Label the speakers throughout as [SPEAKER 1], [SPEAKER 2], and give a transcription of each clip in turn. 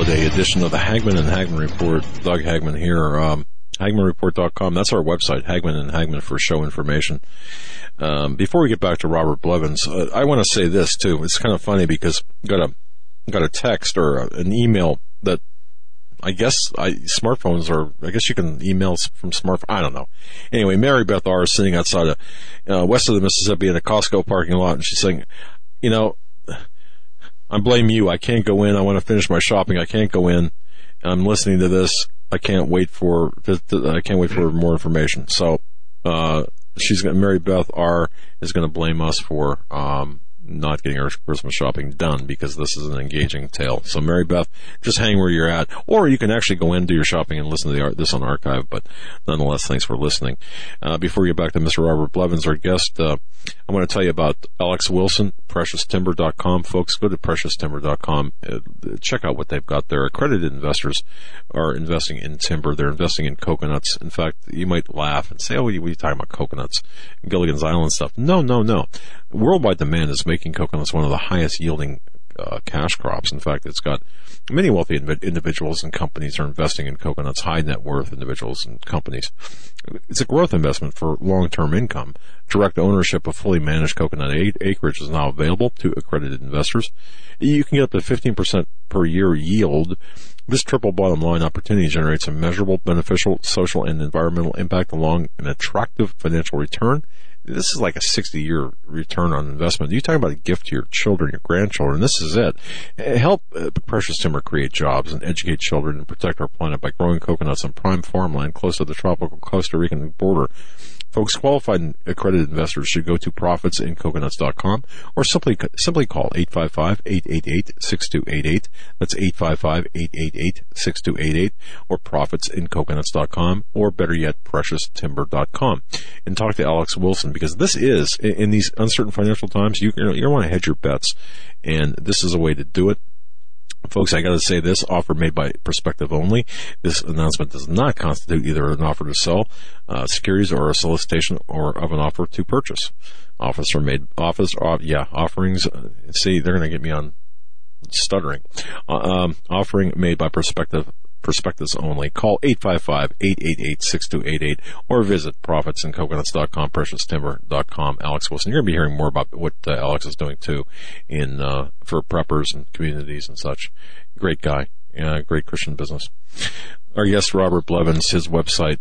[SPEAKER 1] holiday edition of the Hagman and Hagman Report. Doug Hagman here. HagmanReport.com. That's our website, Hagman and Hagman, for show information. Before we get back to Robert Blevins, I want to say this too. It's kind of funny because I got a text or an email that I guess smartphones are. I guess you can email from smartphone. I don't know. Anyway, Mary Beth R. is sitting outside of west of the Mississippi in a Costco parking lot, and she's saying, I blame you. I can't go in. I want to finish my shopping. I can't go in. I'm listening to this. I can't wait for more information. So, Mary Beth R. is going to blame us for, not getting our Christmas shopping done because this is an engaging tale. So, Mary Beth, just hang where you're at, or you can actually go in, do your shopping, and listen to this on archive. But nonetheless, thanks for listening. Before we get back to Mr. Robert Blevins, our guest, I want to tell you about Alex Wilson, PreciousTimber.com. Folks, go to PreciousTimber.com. Check out what they've got there. Accredited investors are investing in timber. They're investing in coconuts. In fact, you might laugh and say, "Oh, what are you talking about coconuts? Gilligan's Island stuff?" No. Worldwide demand is making coconuts one of the highest yielding cash crops. In fact, it's got many wealthy individuals and companies are investing in coconuts, high net worth individuals and companies. It's a growth investment for long-term income. Direct ownership of fully managed coconut acreage is now available to accredited investors. You can get up to 15% per year yield. This triple bottom line opportunity generates a measurable, beneficial, social, and environmental impact along an attractive financial return. This is like a 60-year return on investment. You're talking about a gift to your children, your grandchildren. This is it. Help Precious Timber create jobs and educate children and protect our planet by growing coconuts on prime farmland close to the tropical Costa Rican border. Folks, qualified and accredited investors should go to profitsincoconuts.com or simply call 855-888-6288. That's 855-888-6288 or profitsincoconuts.com or better yet, PreciousTimber.com. And talk to Alex Wilson because this is, in these uncertain financial times, you want to hedge your bets, and this is a way to do it. Folks, I got to say this, offer made by Perspective only. This announcement does not constitute either an offer to sell securities or a solicitation or of an offer to purchase. Offerings. See, they're going to get me on stuttering. Offering made by Perspectives only. Call 855-888-6288 or visit profitsincoconuts.com, PreciousTimber.com. Alex Wilson. You're going to be hearing more about what Alex is doing too for preppers and communities and such. Great guy. Great Christian business. Our guest, Robert Blevins, his website,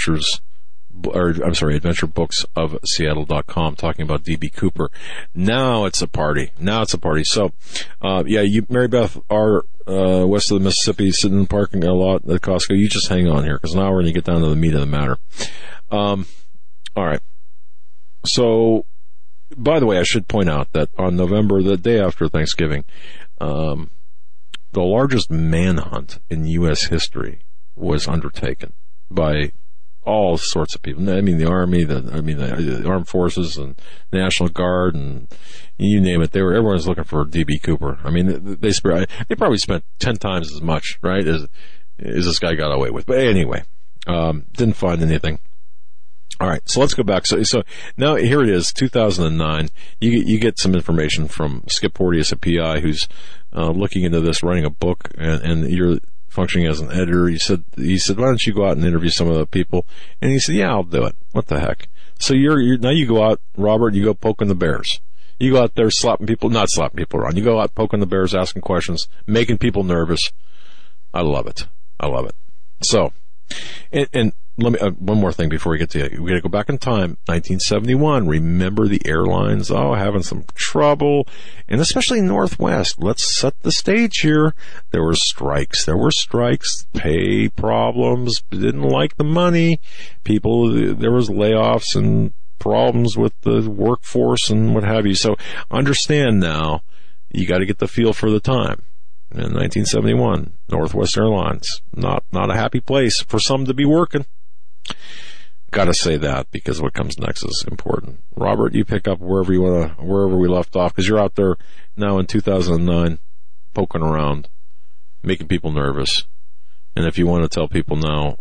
[SPEAKER 1] adventurebooksofseattle.com, talking about D.B. Cooper. Now it's a party. So, Mary Beth R., west of the Mississippi, sitting in the parking lot at Costco. You just hang on here, because now we're going to get down to the meat of the matter. All right. So, by the way, I should point out that on November, the day after Thanksgiving, the largest manhunt in U.S. history was undertaken by all sorts of people. I mean, the Army, the Armed Forces and National Guard and you name it. Everyone's looking for D.B. Cooper. I mean, they probably spent 10 times as much, right, as this guy got away with. But anyway, didn't find anything. All right, so let's go back. So now here it is, 2009. You get some information from Skip Porteous at PI, who's looking into this, writing a book, and you're functioning as an editor. He said, why don't you go out and interview some of the people? And he said, yeah, I'll do it. What the heck? So now you go out, Robert, you go poking the bears. You go out there not slapping people around. You go out poking the bears, asking questions, making people nervous. I love it. So, and let me, one more thing before we get to it. We got to go back in time, 1971. Remember the airlines? Having some trouble. And especially Northwest. Let's set the stage here. There were strikes, pay problems, didn't like the money. There was layoffs and problems with the workforce and what have you. So understand now, you got to get the feel for the time. In 1971, Northwest Airlines, not a happy place for some to be working. Got to say that because what comes next is important. Robert, you pick up wherever we left off, because you're out there now in 2009, poking around, making people nervous. And if you want to tell people now,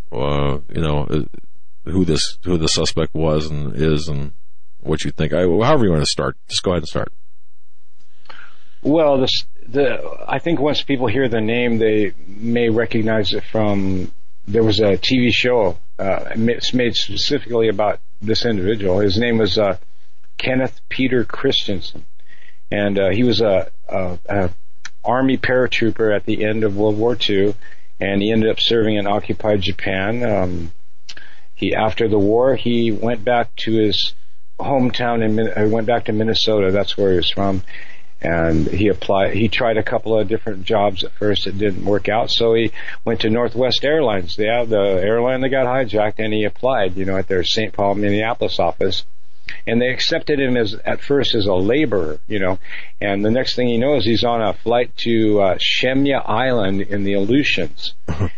[SPEAKER 1] who the suspect was and is, and what you think, however you want to start, just go ahead and start.
[SPEAKER 2] Well, I think once people hear the name, they may recognize it from, there was a TV show made specifically about this individual. His name was Kenneth Peter Christensen, and he was a Army paratrooper at the end of World War II, and he ended up serving in occupied Japan. After the war, he went back to his hometown went back to Minnesota. That's where he was from. And he tried a couple of different jobs at first. It didn't work out. So he went to Northwest Airlines. They have the airline that got hijacked, and he applied, at their St. Paul, Minneapolis office. And they accepted him at first as a laborer, and the next thing he knows, he's on a flight to Shemya Island in the Aleutians.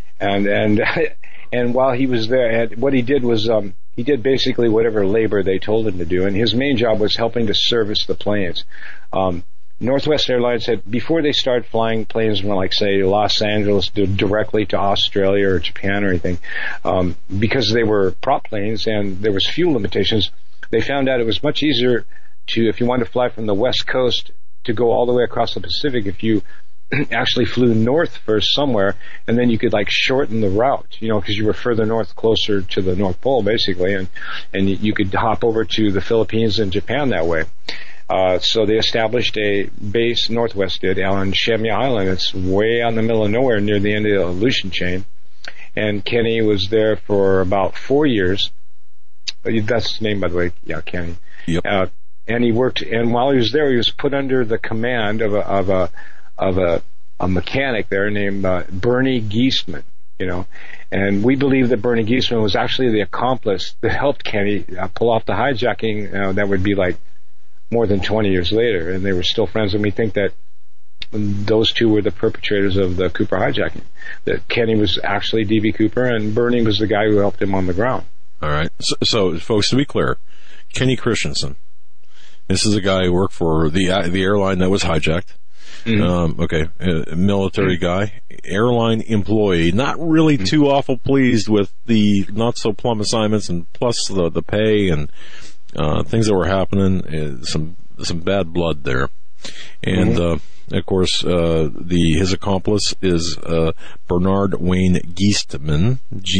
[SPEAKER 2] And while he was there, what he did was, he did basically whatever labor they told him to do, and his main job was helping to service the planes. Northwest Airlines said before they started flying planes from, like, say, Los Angeles directly to Australia or Japan or anything, because they were prop planes and there was fuel limitations, they found out it was much easier if you wanted to fly from the West Coast, to go all the way across the Pacific if you actually flew north first somewhere, and then you could, like, shorten the route, because you were further north, closer to the North Pole, basically, and you could hop over to the Philippines and Japan that way. So they established a base, Northwest did, on Shemya Island. It's way out in the middle of nowhere near the end of the Aleutian chain. And Kenny was there for about 4 years. That's his name, by the way. Yeah, Kenny.
[SPEAKER 1] Yep.
[SPEAKER 2] And he worked, and while he was there, he was put under the command of a mechanic there named Bernie Geistman, and we believe that Bernie Geistman was actually the accomplice that helped Kenny pull off the hijacking. That would be like more than 20 years later, and they were still friends, and we think that those two were the perpetrators of the Cooper hijacking. That Kenny was actually D.B. Cooper, and Bernie was the guy who helped him on the ground.
[SPEAKER 1] All right. So folks, to be clear, Kenny Christensen, this is a guy who worked for the airline that was hijacked. Mm-hmm. Military guy, airline employee, not really too awful pleased with the not so plum assignments, and plus the pay and things that were happening, some bad blood there. And of course, his accomplice is Bernard Wayne Geistman,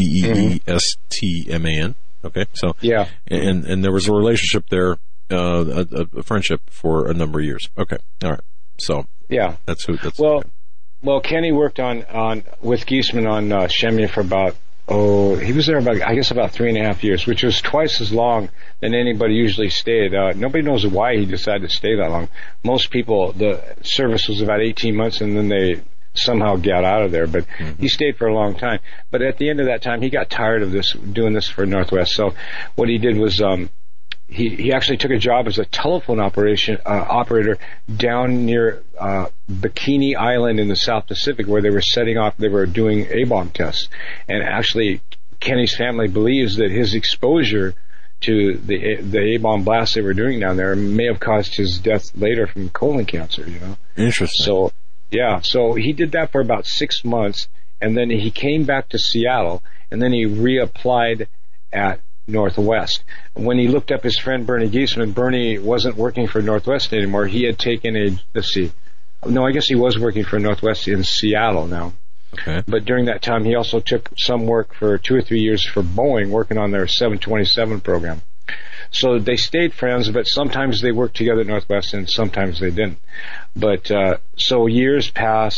[SPEAKER 1] Geestman. Okay, so
[SPEAKER 2] yeah,
[SPEAKER 1] and there was a relationship there, a friendship for a number of years. Okay, all right, so.
[SPEAKER 2] Yeah. Well, Kenny worked with Geistman on Shemya for he was there about 3.5 years, which was twice as long than anybody usually stayed. Nobody knows why he decided to stay that long. Most people, the service was about 18 months, and then they somehow got out of there, but he stayed for a long time. But at the end of that time, he got tired of doing this for Northwest. So what he did was, he actually took a job as a telephone operator down near Bikini Island in the South Pacific, where they were doing A-bomb tests. And actually, Kenny's family believes that his exposure to the A-bomb blast they were doing down there may have caused his death later from colon cancer,
[SPEAKER 1] Interesting.
[SPEAKER 2] So he did that for about 6 months, and then he came back to Seattle, and then he reapplied at Northwest. When he looked up his friend Bernie Geistman, Bernie wasn't working for Northwest anymore. He had taken I guess he was working for Northwest in Seattle now.
[SPEAKER 1] Okay.
[SPEAKER 2] But during that time, he also took some work for 2 or 3 years for Boeing, working on their 727 program. So they stayed friends, but sometimes they worked together at Northwest and sometimes they didn't. But so years pass,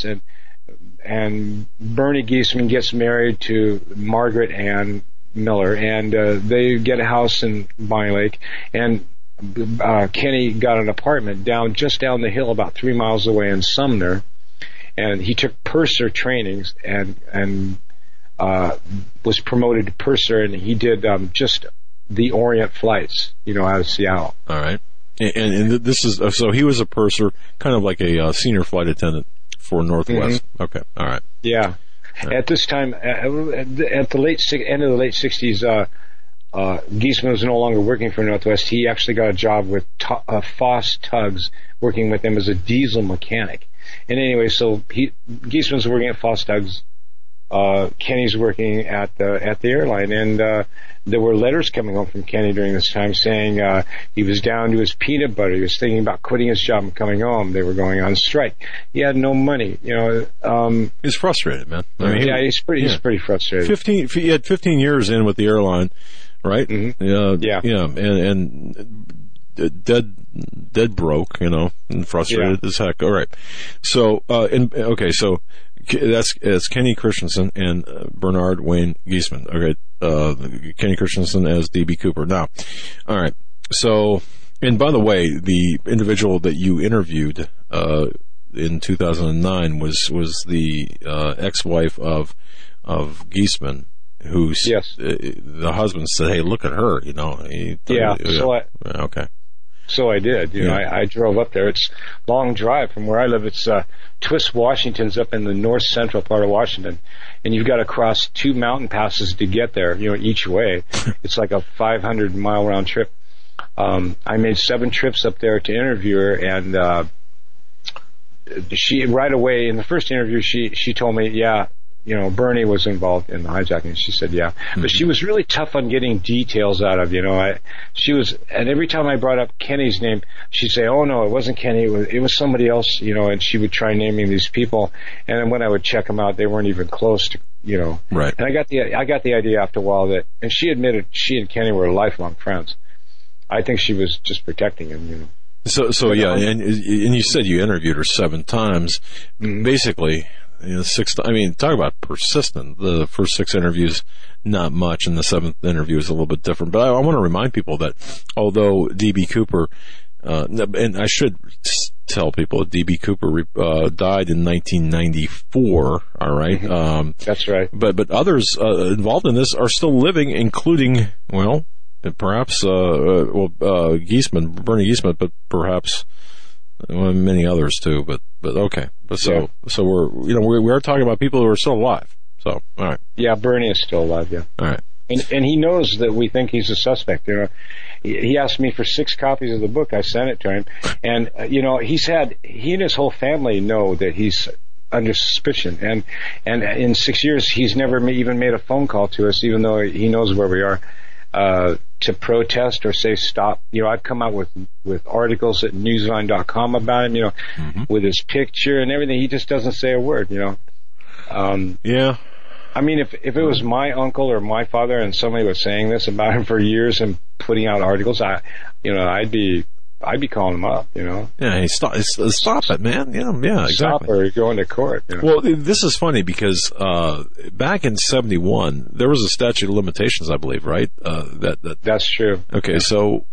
[SPEAKER 2] and Bernie Geistman gets married to Margaret Ann Miller, and they get a house in Bonnie Lake, and Kenny got an apartment just down the hill about 3 miles away in Sumner, and he took purser trainings and was promoted to purser, and he did just the Orient flights, out of Seattle.
[SPEAKER 1] All right. And this is, so he was a purser, kind of like a senior flight attendant for Northwest. Mm-hmm. Okay. All right.
[SPEAKER 2] Yeah. At this time, at the end of the late 60s, Geistman was no longer working for Northwest. He actually got a job with Foss Tugs, working with them as a diesel mechanic. And anyway, so Geistman's working at Foss Tugs Kenny's working at the airline, and there were letters coming home from Kenny during this time saying he was down to his peanut butter. He was thinking about quitting his job and coming home. They were going on strike. He had no money.
[SPEAKER 1] He's frustrated, man. I mean,
[SPEAKER 2] he's pretty frustrated.
[SPEAKER 1] He had 15 years in with the airline, right?
[SPEAKER 2] Mm-hmm.
[SPEAKER 1] And dead broke, and frustrated as heck. All right. So, so that's Kenny Christensen and Bernard Wayne Geisman. Okay. Kenny Christensen as D.B. Cooper. Now, all right. So, and by the way, the individual that you interviewed, in 2009 was the, ex-wife of Geisman, who's, the husband said, "Hey, look at her," okay.
[SPEAKER 2] So I did. I drove up there. It's a long drive from where I live. It's Twist, Washington's up in the north central part of Washington, and you've got to cross 2 mountain passes to get there. Each way. It's like a 500-mile round trip. I made 7 trips up there to interview her, and she right away in the first interview she told me, Bernie was involved in the hijacking. She said, yeah. Mm-hmm. But she was really tough on getting details out of, and every time I brought up Kenny's name, she'd say, oh no, it wasn't Kenny, it was somebody else, and she would try naming these people. And then when I would check them out, they weren't even close to,
[SPEAKER 1] Right.
[SPEAKER 2] And I got the idea after a while and she admitted she and Kenny were lifelong friends. I think she was just protecting him,
[SPEAKER 1] So yeah, and you said you interviewed her 7 times.
[SPEAKER 2] Mm-hmm.
[SPEAKER 1] Basically, 6. I mean, talk about persistent. The first 6 interviews, not much, and the 7th interview is a little bit different. But I want to remind people that although D.B. Cooper, and I should tell people, D.B. Cooper died in 1994. All right,
[SPEAKER 2] that's right.
[SPEAKER 1] But others involved in this are still living, including perhaps Geisman, Bernie Geisman, but perhaps many others too. But okay. But so we are talking about people who are still alive. So all right.
[SPEAKER 2] Yeah, Bernie is still alive. Yeah.
[SPEAKER 1] All right.
[SPEAKER 2] And he knows that we think he's a suspect. He asked me for 6 copies of the book. I sent it to him, and he and his whole family know that he's under suspicion. And in 6 years, he's never even made a phone call to us, even though he knows where we are. To protest or say stop. I've come out with articles at newsline.com about him,
[SPEAKER 1] mm-hmm.
[SPEAKER 2] with his picture and everything. He just doesn't say a word,
[SPEAKER 1] Yeah.
[SPEAKER 2] I mean, if it was my uncle or my father and somebody was saying this about him for years and putting out articles, I'd be calling him up,
[SPEAKER 1] Yeah, hey, stop it, man. Yeah, exactly.
[SPEAKER 2] Stop or going to court.
[SPEAKER 1] Well, this is funny because back in 1971, there was a statute of limitations, I believe, right?
[SPEAKER 2] That's true.
[SPEAKER 1] Okay, so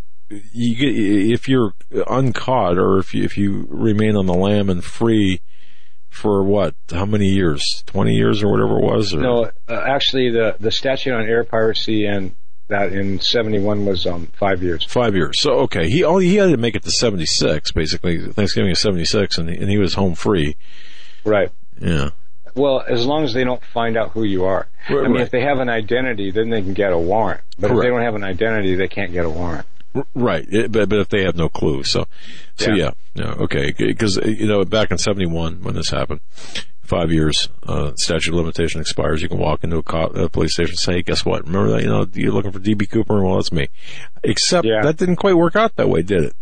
[SPEAKER 1] if you're uncaught or if you remain on the lam and free for what? How many years? 20 years or whatever it was? Or?
[SPEAKER 2] No, actually, the statute on air piracy and that in 1971 was 5 years.
[SPEAKER 1] 5 years. So okay, he had to make it to 1976, basically Thanksgiving of 1976, and he was home free.
[SPEAKER 2] Right.
[SPEAKER 1] Yeah.
[SPEAKER 2] Well, as long as they don't find out who you are.
[SPEAKER 1] Right,
[SPEAKER 2] I mean, if they have an identity, then they can get a warrant. But
[SPEAKER 1] Correct.
[SPEAKER 2] If they don't have an identity, they can't get a warrant.
[SPEAKER 1] Right. But if they have no clue, so yeah. Okay. Because back in 1971 when this happened. 5 years, statute of limitation expires. You can walk into a police station and say, hey, guess what? Remember that, you're looking for D.B. Cooper? Well, that's me. Except that didn't quite work out that way, did it?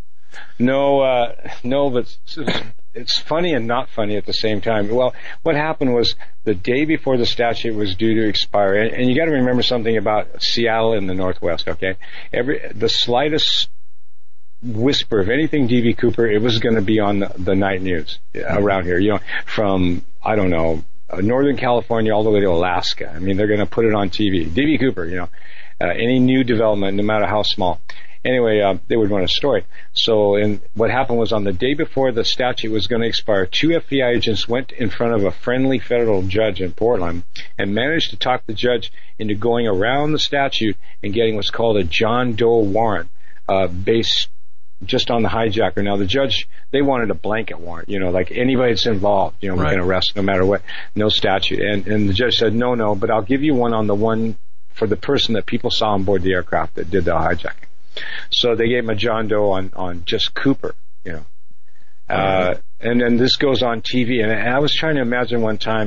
[SPEAKER 2] No, but it's funny and not funny at the same time. Well, what happened was the day before the statute was due to expire, and you got to remember something about Seattle in the Northwest, okay? The slightest whisper of anything D.B. Cooper, it was going to be on the night news around here, from, I don't know, Northern California all the way to Alaska. I mean, they're going to put it on TV. D.B. Cooper, any new development, no matter how small. Anyway, they would run a story. So what happened was on the day before the statute was going to expire, 2 FBI agents went in front of a friendly federal judge in Portland and managed to talk the judge into going around the statute and getting what's called a John Doe warrant, based just on the hijacker. Now, the judge, they wanted a blanket warrant, like anybody that's involved, we
[SPEAKER 1] Right.
[SPEAKER 2] can arrest no matter what, no statute. And the judge said, no, but I'll give you one on the one for the person that people saw on board the aircraft that did the hijacking. So they gave him a John Doe on just Cooper, and then this goes on TV. And I was trying to imagine one time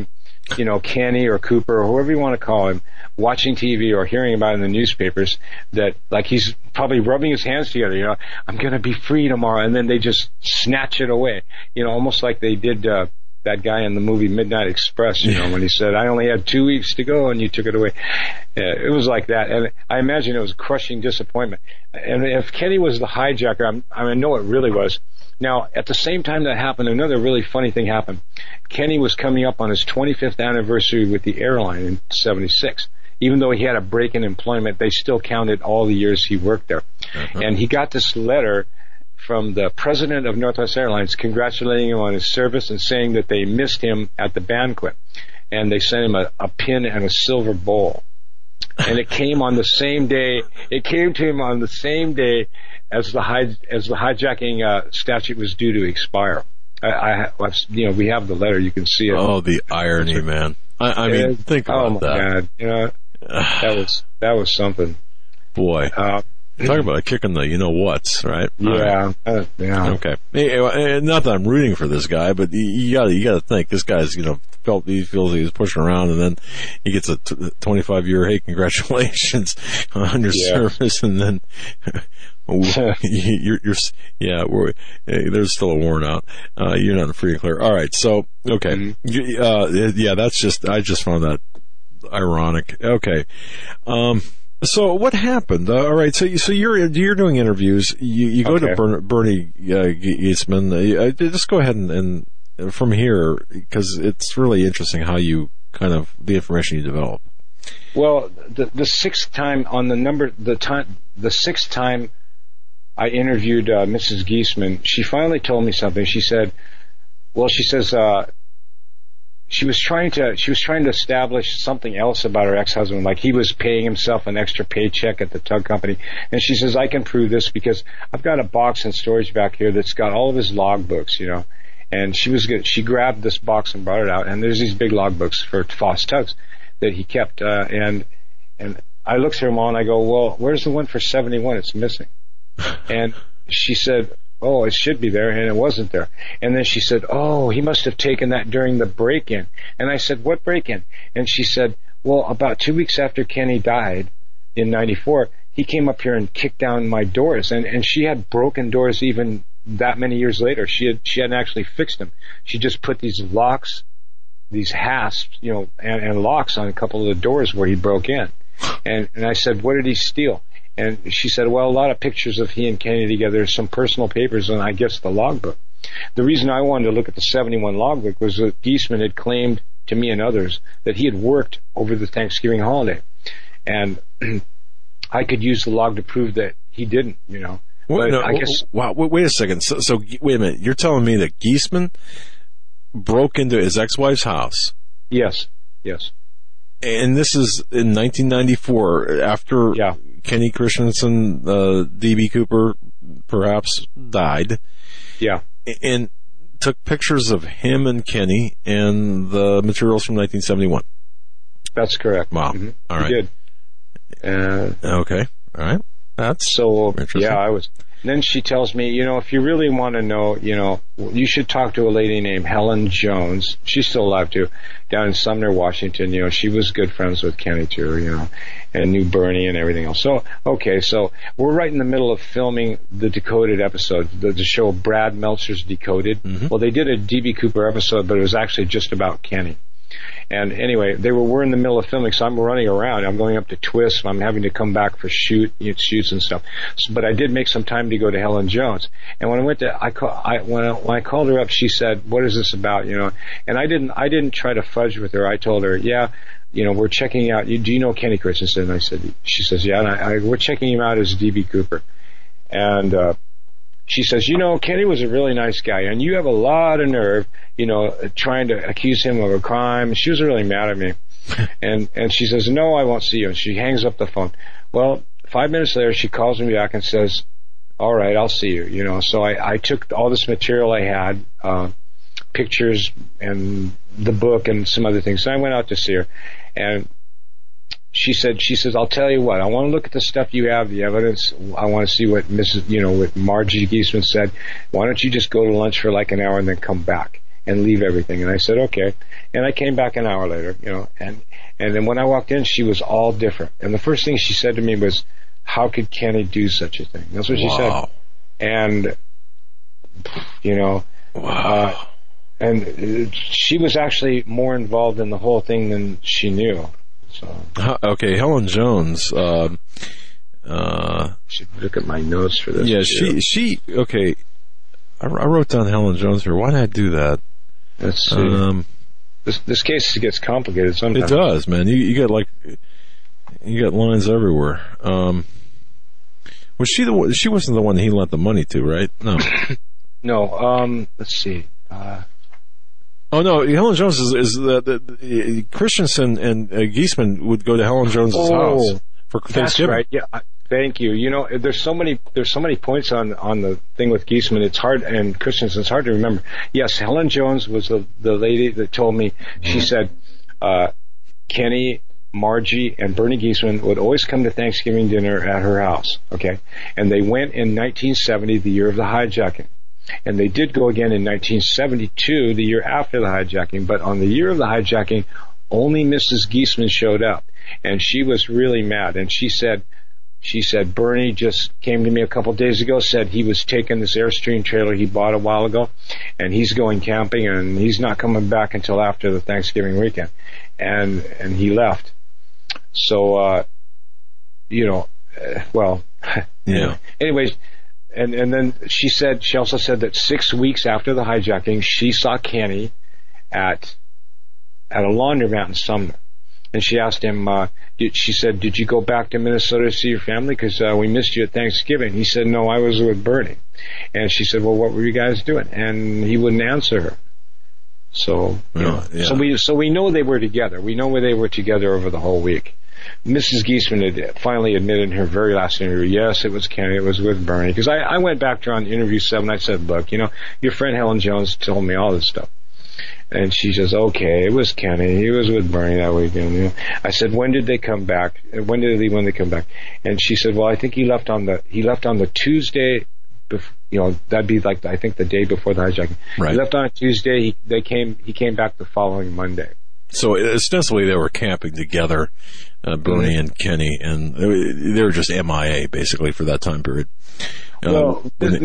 [SPEAKER 2] Kenny or Cooper or whoever you want to call him, watching TV or hearing about it in the newspapers, that like he's probably rubbing his hands together, I'm going to be free tomorrow, and then they just snatch it away, almost like they did that guy in the movie Midnight Express, when he said, I only had 2 weeks to go and you took it away. It was like that, and I imagine it was crushing disappointment. And if Kenny was the hijacker, I know it really was. Now, at the same time that happened, another really funny thing happened. Kenny was coming up on his 25th anniversary with the airline in 76. Even though he had a break in employment, they still counted all the years he worked there. Uh-huh. And he got this letter from the president of Northwest Airlines congratulating him on his service and saying that they missed him at the banquet. And they sent him a pin and a silver bowl. And it came on the same day. It came to him on the same day as the hijacking statute was due to expire. We have the letter. You can see it.
[SPEAKER 1] Oh, the irony, man! I mean, think about that.
[SPEAKER 2] God, that was something.
[SPEAKER 1] Boy, talk about a kick in the you-know-whats, right?
[SPEAKER 2] Yeah,
[SPEAKER 1] right.
[SPEAKER 2] Yeah.
[SPEAKER 1] Okay. Not that I'm rooting for this guy, but you got to think this guy's he feels he was pushing around, and then he gets a 25-year, hey, congratulations on your service, and then there's still a warrant out. You're not free and clear. All right, so okay, I just found that ironic. Okay, so what happened? All right, so you're doing interviews. You go to Bernie Giesman. Just go ahead and from here, because it's really interesting how you the information you develop.
[SPEAKER 2] Well, the sixth time I interviewed Mrs. Giesman, she finally told me something. She says she was trying to establish something else about her ex-husband, like he was paying himself an extra paycheck at the tug company. And she says, I can prove this because I've got a box in storage back here that's got all of his logbooks, And she grabbed this box and brought it out, and there's these big logbooks for Foss Tugs that he kept. And I looked through them all, and I go, well, where's the one for 71? It's missing. And she said, oh, it should be there, and it wasn't there. And then she said, oh, he must have taken that during the break-in. And I said, what break-in? And she said, well, about 2 weeks after Kenny died in 94, he came up here and kicked down my doors. And she had broken doors even that many years later. She hadn't actually fixed them. She just put these locks, these hasps, and locks on a couple of the doors where he broke in. And I said, what did he steal? And she said, well, a lot of pictures of he and Kenny together, some personal papers, and I guess the logbook. The reason I wanted to look at the 71 logbook was that Giesman had claimed to me and others that he had worked over the Thanksgiving holiday. And I could use the log to prove that he didn't,
[SPEAKER 1] Well, no, I guess. Wow, wait a second. So wait a minute. You're telling me that Giesman broke into his ex-wife's house?
[SPEAKER 2] Yes.
[SPEAKER 1] And this is in 1994, after Kenny Christensen, D.B. Cooper, perhaps died.
[SPEAKER 2] Yeah.
[SPEAKER 1] And took pictures of him and Kenny and the materials from 1971.
[SPEAKER 2] That's correct.
[SPEAKER 1] Wow.
[SPEAKER 2] Mm-hmm.
[SPEAKER 1] All right.
[SPEAKER 2] He did.
[SPEAKER 1] Okay. All right. That's
[SPEAKER 2] so
[SPEAKER 1] interesting.
[SPEAKER 2] Yeah, I was. Then she tells me, if you really want to know, you should talk to a lady named Helen Jones. She's still alive too, down in Sumner, Washington. She was good friends with Kenny too, and knew Bernie and everything else. So, okay, so we're right in the middle of filming the Decoded episode, the show Brad Meltzer's Decoded. Mm-hmm. Well, they did a D.B. Cooper episode, but it was actually just about Kenny. And anyway, we're in the middle of filming, so I'm running around. I'm going up to Twist. I'm having to come back for shoots and stuff. But I did make some time to go to Helen Jones. And when I went to, when I called her up, she said, "What is this about?" And I didn't try to fudge with her. I told her, "Yeah, we're checking out. Do you know Kenny Christensen?" And she says, "Yeah." And we're checking him out as D.B. Cooper. And she says, Kenny was a really nice guy, and you have a lot of nerve, trying to accuse him of a crime. She was really mad at me. And she says, no, I won't see you. And she hangs up the phone. Well, 5 minutes later, she calls me back and says, all right, I'll see you. So I took all this material I had, pictures and the book and some other things. So I went out to see her, and she says, I'll tell you what, I want to look at the stuff you have, the evidence. I want to see what what Margie Giesman said. Why don't you just go to lunch for like an hour and then come back? and leave everything. And I said, okay. And I came back an hour later, and then when I walked in, she was all different. And the first thing she said to me was, how could Kenny do such a thing? That's what she said. And,
[SPEAKER 1] wow.
[SPEAKER 2] And she was actually more involved in the whole thing than she knew. So.
[SPEAKER 1] Okay, Helen Jones.
[SPEAKER 2] Should look at my notes for this.
[SPEAKER 1] Yeah, she. Okay, I wrote down Helen Jones here. Why did I do that?
[SPEAKER 2] Let's see. This case gets complicated sometimes.
[SPEAKER 1] It does, man. You got lines everywhere. Was she the one? She wasn't the one he lent the money to, right? No.
[SPEAKER 2] No. Let's see.
[SPEAKER 1] Oh no, Helen Jones is the Christensen and Giesman would go to Helen Jones's house for Thanksgiving.
[SPEAKER 2] That's right. Yeah. Thank you. There's so many points on the thing with Giesman. It's hard, and Christensen. It's hard to remember. Yes, Helen Jones was the lady that told me. She said, Kenny, Margie, and Bernie Giesman would always come to Thanksgiving dinner at her house. Okay, and they went in 1970, the year of the hijacking. And they did go again in 1972, the year after the hijacking, but on the year of the hijacking, only Mrs. Giesman showed up. And she was really mad. And she said, Bernie just came to me a couple of days ago, said he was taking this Airstream trailer he bought a while ago, and he's going camping, and he's not coming back until after the Thanksgiving weekend. And he left. So, anyways, And then she also said that 6 weeks after the hijacking, she saw Kenny at a laundromat in Sumner. And she asked him, she said, did you go back to Minnesota to see your family? Because we missed you at Thanksgiving. He said, no, I was with Bernie. And she said, well, what were you guys doing? And he wouldn't answer her. So, so we know they were together. We know where they were together over the whole week. Mrs. Giesman had finally admitted in her very last interview, yes, it was Kenny, it was with Bernie. Because I went back to her on interview 7, I said, look, your friend Helen Jones told me all this stuff. And she says, okay, it was Kenny, he was with Bernie that weekend. I said, when did they come back? When did they leave, when they come back? And she said, well, I think he left on the Tuesday, that'd be like, I think the day before the hijacking. Right. He left on a Tuesday, he came back the following Monday.
[SPEAKER 1] So ostensibly they were camping together, Bernie and Kenny, and they were just MIA basically for that time period.
[SPEAKER 2] Well,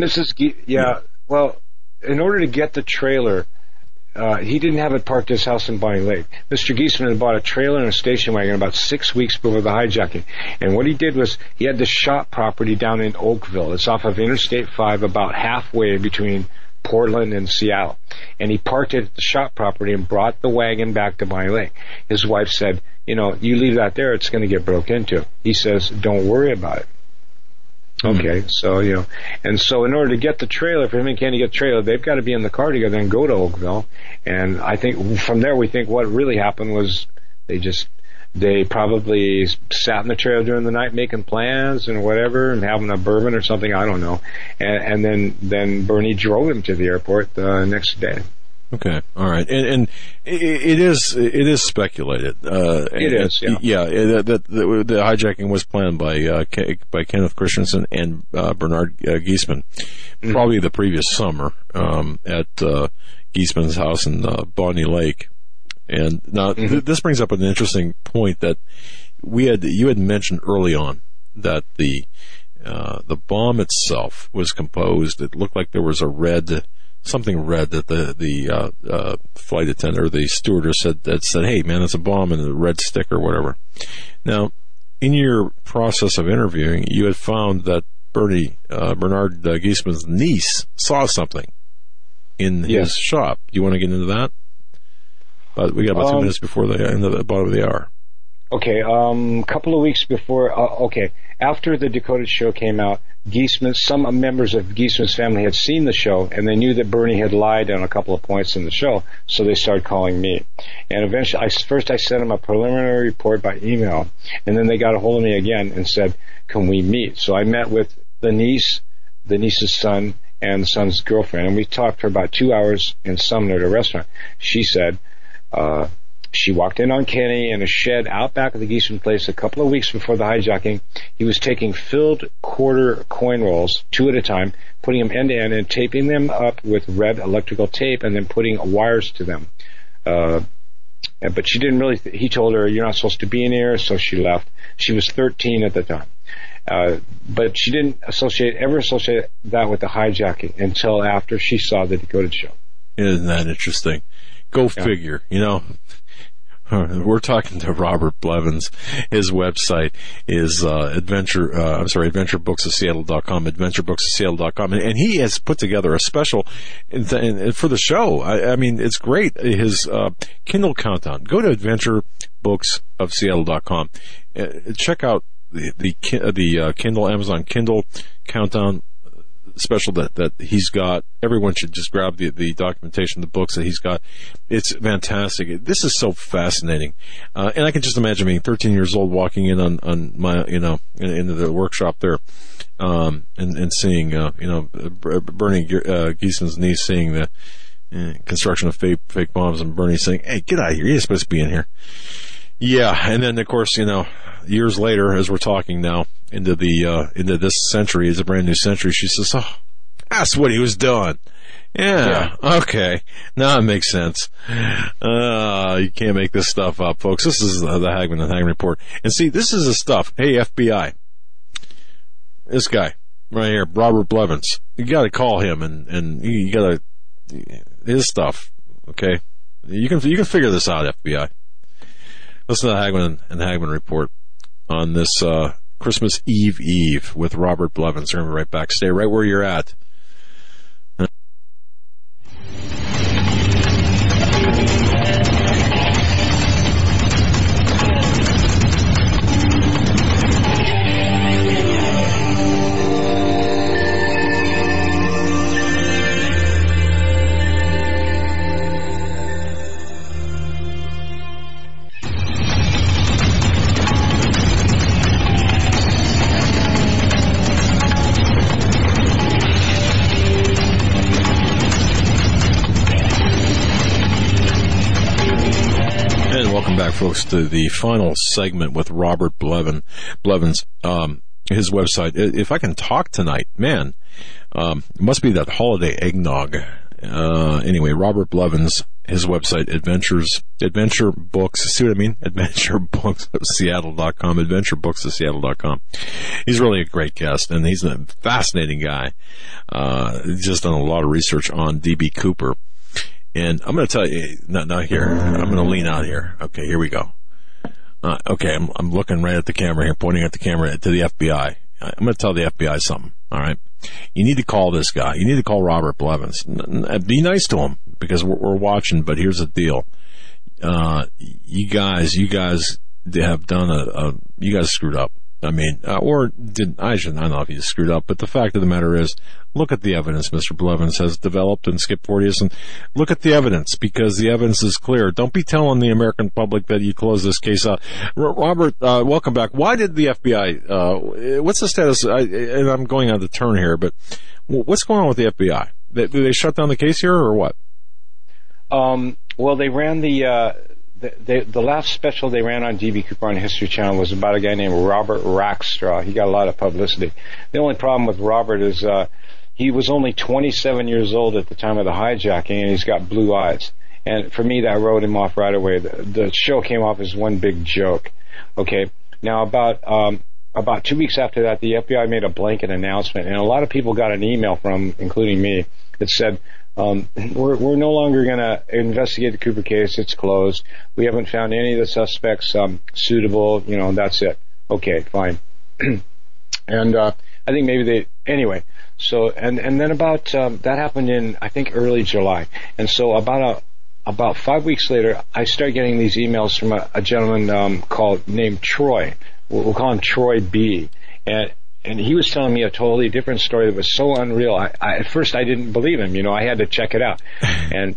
[SPEAKER 2] in order to get the trailer, he didn't have it parked at his house in Bonnie Lake. Mr. Giesman had bought a trailer and a station wagon about 6 weeks before the hijacking. And what he did was he had this shop property down in Oakville. It's off of Interstate 5, about halfway between Portland and Seattle. And he parked it at the shop property and brought the wagon back to Bonnie Lake. His wife said, you leave that there, it's going to get broke into. He says, don't worry about it. Okay, so, and so in order to get the trailer, for him and Kenny to get the trailer, they've got to be in the car together and go to Oakville. And I think from there we think what really happened was they probably sat in the trailer during the night making plans and whatever and having a bourbon or something, I don't know. And then Bernie drove him to the airport the next day.
[SPEAKER 1] Okay, all right, and it is speculated.
[SPEAKER 2] It is, yeah.
[SPEAKER 1] Yeah, that the hijacking was planned by Kenneth Christensen and Bernard Giesman, probably the previous summer at Giesman's house in Bonnie Lake. And now this brings up an interesting point that you had mentioned early on that the bomb itself was composed. It looked like there was something red that the flight attendant or the stewardess said, hey man, it's a bomb, and a red stick or whatever. Now, in your process of interviewing, you had found that Bernard Giesman's niece saw something in his shop. Do you want to get into that? We got about 2 minutes before the end of the bottom of the hour.
[SPEAKER 2] Okay, couple of weeks before, after the Dakota show came out, some members of Giesman's family had seen the show, and they knew that Bernie had lied on a couple of points in the show, so they started calling me. And eventually, I sent them a preliminary report by email, and then they got a hold of me again and said, can we meet? So I met with the niece's son, and the son's girlfriend, and we talked for about 2 hours in Sumner at a restaurant. She said, She walked in on Kenny in a shed out back of the Geisman place a couple of weeks before the hijacking. He was taking filled quarter coin rolls, 2 at a time, putting them end to end and taping them up with red electrical tape and then putting wires to them. But she didn't really, he told her, you're not supposed to be in here, so she left. She was 13 at the time. But she didn't ever associate that with the hijacking until after she saw the Dakota show.
[SPEAKER 1] Isn't that interesting? Go figure, you know. We're talking to Robert Blevins. His website is adventurebooksofseattle.com, adventurebooksofseattle.com, and he has put together a special for the show. I mean, it's great. His Kindle countdown. Go to adventurebooksofseattle.com. Check out the Kindle, Amazon Kindle countdown special that he's got. Everyone should just grab the documentation, the books that he's got. It's fantastic. This is so fascinating. And I can just imagine being 13 years old, walking in on my, into the workshop there, and seeing, Bernie Geisman's niece seeing the construction of fake bombs, and Bernie saying, "Hey, get out of here. You're supposed to be in here." Yeah. And then, of course, years later, as we're talking now, into this century, is a brand new century, she says, "Oh, that's what he was doing." Yeah. Okay. Now it makes sense. You can't make this stuff up, folks. This is the Hagmann and Hagmann Report. And see, this is the stuff. Hey, FBI. This guy right here, Robert Blevins. You got to call him and you got to his stuff. Okay. You can figure this out, FBI. Listen to the Hagmann and Hagmann Report on this Christmas Eve with Robert Blevins. We're going to be right back. Stay right where you're at. Back, folks, to the final segment with Robert Blevins. His website. If I can talk tonight, man, must be that holiday eggnog. Anyway, Robert Blevins, his website, Adventure Books. See what I mean? AdventureBooksOfSeattle.com. AdventureBooksOfSeattle.com. He's really a great guest, and he's a fascinating guy. He's just done a lot of research on D.B. Cooper. And I'm going to tell you, not here. I'm going to lean out here. Okay, here we go. Okay, I'm looking right at the camera here, pointing at the camera to the FBI. I'm going to tell the FBI something, all right? You need to call this guy. You need to call Robert Blevins. Be nice to him, because we're watching, but here's the deal. You guys have done you guys screwed up. I mean, I don't know if you screwed up, but the fact of the matter is, look at the evidence Mr. Blevins has developed, and Skip Fortius, and look at the evidence, because the evidence is clear. Don't be telling the American public that you closed this case out. Robert, welcome back. Why did the FBI, what's the status, and I'm going on the turn here, but what's going on with the FBI? Did they shut down the case here, or what?
[SPEAKER 2] Well, they ran the last special they ran on D.B. Cooper on History Channel was about a guy named Robert Rackstraw. He got a lot of publicity. The only problem with Robert is he was only 27 years old at the time of the hijacking, and he's got blue eyes. And for me, that wrote him off right away. The show came off as one big joke. Okay, now about 2 weeks after that, the FBI made a blanket announcement, and a lot of people got an email from, including me, that said, we're no longer going to investigate the Cooper case. It's closed. We haven't found any of the suspects suitable. That's it. Okay, fine. And I think maybe anyway. So and then about that happened in, I think, early July. And so about 5 weeks later, I started getting these emails from a gentleman named Troy. We'll call him Troy B. And he was telling me a totally different story that was so unreal. At first I didn't believe him. I had to check it out. And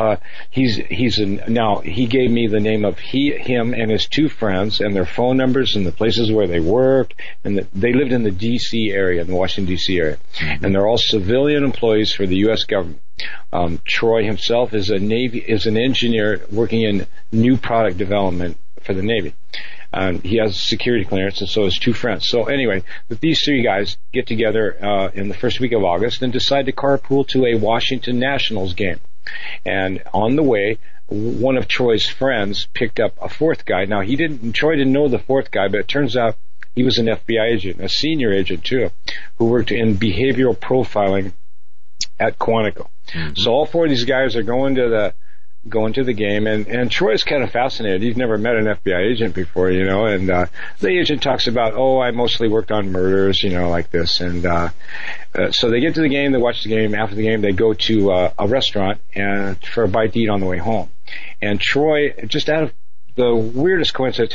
[SPEAKER 2] now he gave me the name of him and his two friends and their phone numbers and the places where they worked, and they lived in the D.C. area, in the Washington D.C. area. And they're all civilian employees for the U.S. government. Troy himself is an engineer working in new product development for the Navy. He has security clearance, and so his two friends. So anyway, these three guys get together in the first week of August and decide to carpool to a Washington Nationals game. And on the way, one of Troy's friends picked up a fourth guy. Now, Troy didn't know the fourth guy, but it turns out he was an FBI agent, a senior agent too, who worked in behavioral profiling at Quantico. Mm-hmm. So all four of these guys are going to the game, and Troy's kind of fascinated. He's never met an FBI agent before, and the agent talks about, I mostly worked on murders, like this. And so they get to the game, they watch the game. After the game, they go to a restaurant and for a bite to eat on the way home. And Troy, just out of the weirdest coincidence,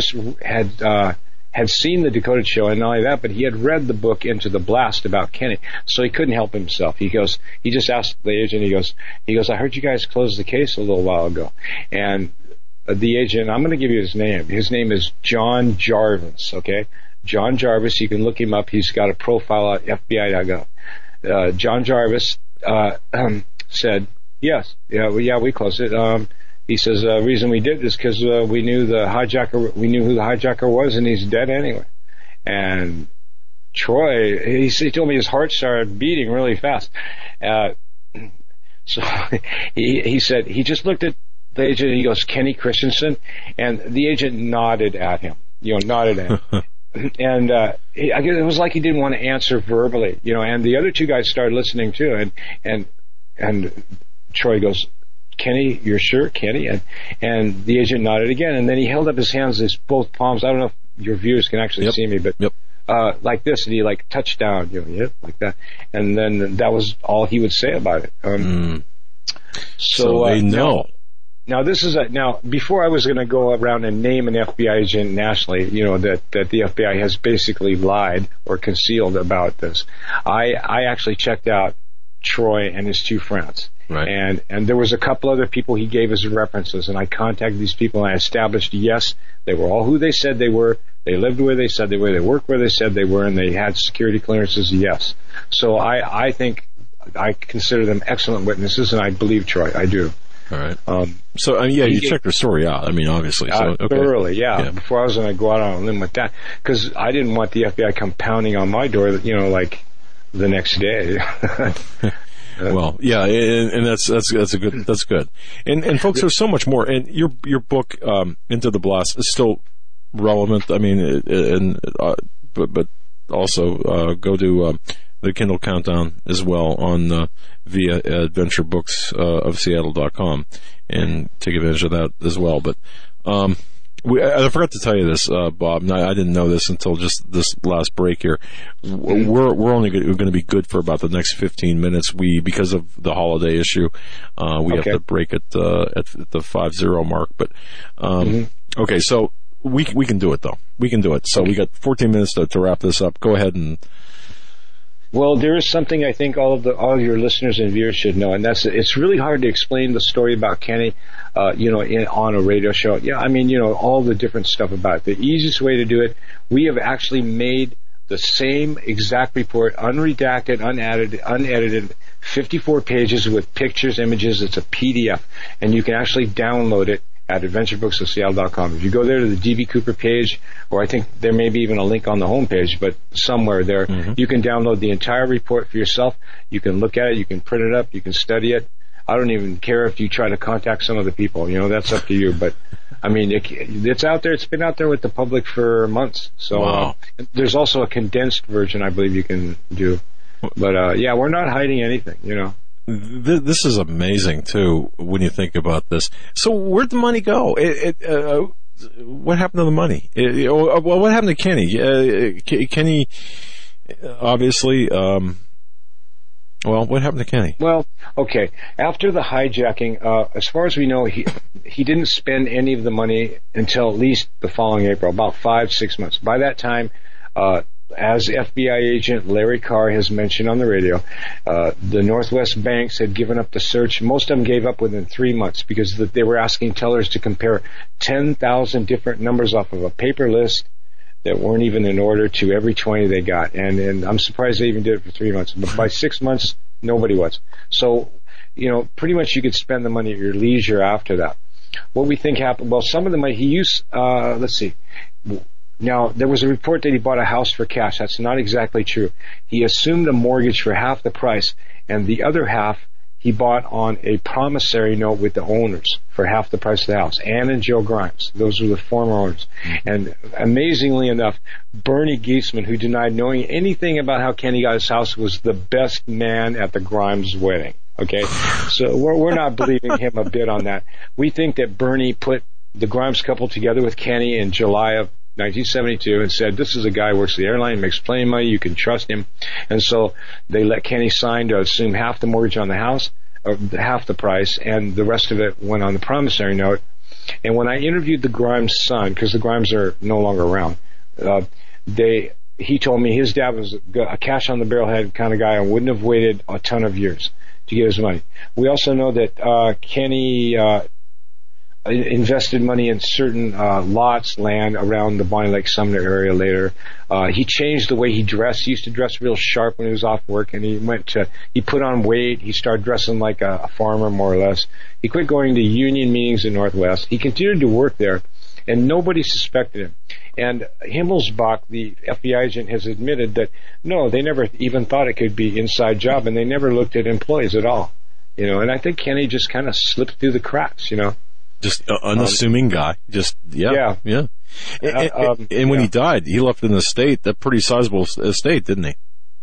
[SPEAKER 2] had seen the Decoded show, and not only that, but he had read the book Into the Blast about Kenny, so he couldn't help himself. He just asked the agent, he goes, I heard you guys closed the case a little while ago. And the agent, I'm going to give you his name. His name is John Jarvis, okay? John Jarvis, you can look him up. He's got a profile at FBI.gov. John Jarvis said, yes, we closed it. He says, the reason we did this because we knew who the hijacker was, and he's dead anyway. And Troy, he told me his heart started beating really fast. So he said, he just looked at the agent and he goes, Kenny Christensen? And the agent nodded at him, And I guess it was like he didn't want to answer verbally, and the other two guys started listening too. And Troy goes, Kenny, you're sure, Kenny? And the agent nodded again, and then he held up his hands, his both palms. I don't know if your viewers can actually see me, but like this, and he touched down, like that. And then that was all he would say about it. So
[SPEAKER 1] they know.
[SPEAKER 2] Now this is before I was going to go around and name an FBI agent nationally, that the FBI has basically lied or concealed about this. I actually checked out Troy and his two friends.
[SPEAKER 1] Right.
[SPEAKER 2] And there was a couple other people he gave as references, and I contacted these people and I established, yes, they were all who they said they were. They lived where they said they were. They worked where they said they were, and they had security clearances, yes. So I think I consider them excellent witnesses, and I believe Troy. I do.
[SPEAKER 1] All right. You checked their story out. I mean, obviously.
[SPEAKER 2] Thoroughly, yeah. Before I was going to go out on a limb with that, because I didn't want the FBI come pounding on my door, like the next day.
[SPEAKER 1] Well, yeah, and that's good. And folks, there's so much more. And your book, Into the Blast, is still relevant. I mean, but also go to the Kindle Countdown as well on via adventurebooksofseattle.com and take advantage of that as well. But I forgot to tell you this, Bob. And I didn't know this until just this last break here. We're only going to be good for about the next 15 minutes. Because of the holiday issue, we have to break at the 5:0 mark. But okay, so we can do it though. We can do it. So we got 14 minutes to wrap this up. Go ahead and.
[SPEAKER 2] Well, there is something I think all of your listeners and viewers should know, and it's really hard to explain the story about Kenny, on a radio show. Yeah, I mean, all the different stuff about it. The easiest way to do it, we have actually made the same exact report, unredacted, unedited, 54 pages with pictures, images. It's a PDF, and you can actually download it at adventurebooksofseattle.com. If you go there to the D.B. Cooper page, or I think there may be even a link on the homepage, but somewhere there, you can download the entire report for yourself. You can look at it, you can print it up, you can study it. I don't even care if you try to contact some of the people, that's up to you. But, I mean, it's out there, it's been out there with the public for months. So, there's also a condensed version I believe you can do. But, we're not hiding anything,
[SPEAKER 1] This is amazing too when you think about this. So where'd the money go? What happened to the money? What happened to Kenny? Kenny, obviously. What happened to Kenny?
[SPEAKER 2] Well, okay. After the hijacking, as far as we know, he didn't spend any of the money until at least the following April, about 5-6 months. By that time, as FBI agent Larry Carr has mentioned on the radio, the Northwest banks had given up the search. Most of them gave up within 3 months because they were asking tellers to compare 10,000 different numbers off of a paper list that weren't even in order to every 20 they got. And I'm surprised they even did it for 3 months. But by 6 months, nobody was. So pretty much you could spend the money at your leisure after that. What we think happened, well, some of the money he used, let's see. Now, there was a report that he bought a house for cash. That's not exactly true. He assumed a mortgage for half the price, and the other half he bought on a promissory note with the owners for half the price of the house. Ann and Joe Grimes. Those were the former owners. And amazingly enough, Bernie Geisman, who denied knowing anything about how Kenny got his house, was the best man at the Grimes wedding. Okay? So we're not believing him a bit on that. We think that Bernie put the Grimes couple together with Kenny in July of 1972 and said, this is a guy who works at the airline, makes plenty of money, you can trust him. And so they let Kenny sign to assume half the mortgage on the house, or half the price, and the rest of it went on the promissory note. And when I interviewed the Grimes' son, because the Grimes are no longer around, he told me his dad was a cash on the barrelhead kind of guy and wouldn't have waited a ton of years to get his money. We also know that Kenny invested money in certain lots, land around the Bonnie Lake Sumner area later. He changed the way he dressed. He used to dress real sharp when he was off work, and he put on weight. He started dressing like a farmer, more or less. He quit going to union meetings in Northwest. He continued to work there, and nobody suspected him. And Himmelsbach, the FBI agent, has admitted that, no, they never even thought it could be inside job, and they never looked at employees at all. And I think Kenny just kind of slipped through the cracks,
[SPEAKER 1] Just an unassuming guy. Just, yeah. And when he died, he left an estate, a pretty sizable estate, didn't he?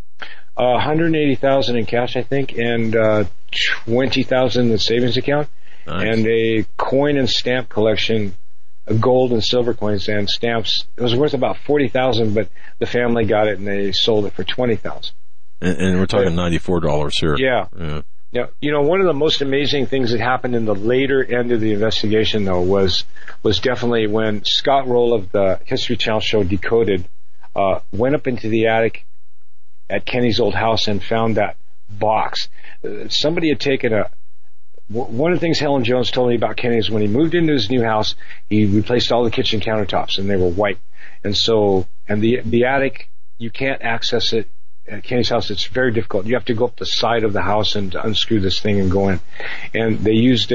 [SPEAKER 2] $180,000 in cash, I think, and $20,000 in the savings account,
[SPEAKER 1] nice.
[SPEAKER 2] And a coin and stamp collection, gold and silver coins and stamps. It was worth about $40,000, but the family got it and they sold it for $20,000.
[SPEAKER 1] And we're talking $94 here.
[SPEAKER 2] Yeah. Now, one of the most amazing things that happened in the later end of the investigation, though, was definitely when Scott Roll of the History Channel show Decoded went up into the attic at Kenny's old house and found that box. Somebody had taken one of the things Helen Jones told me about Kenny is when he moved into his new house, he replaced all the kitchen countertops, and they were white. And the attic, you can't access it. At Kenny's house, it's very difficult. You have to go up the side of the house and unscrew this thing and go in. And they used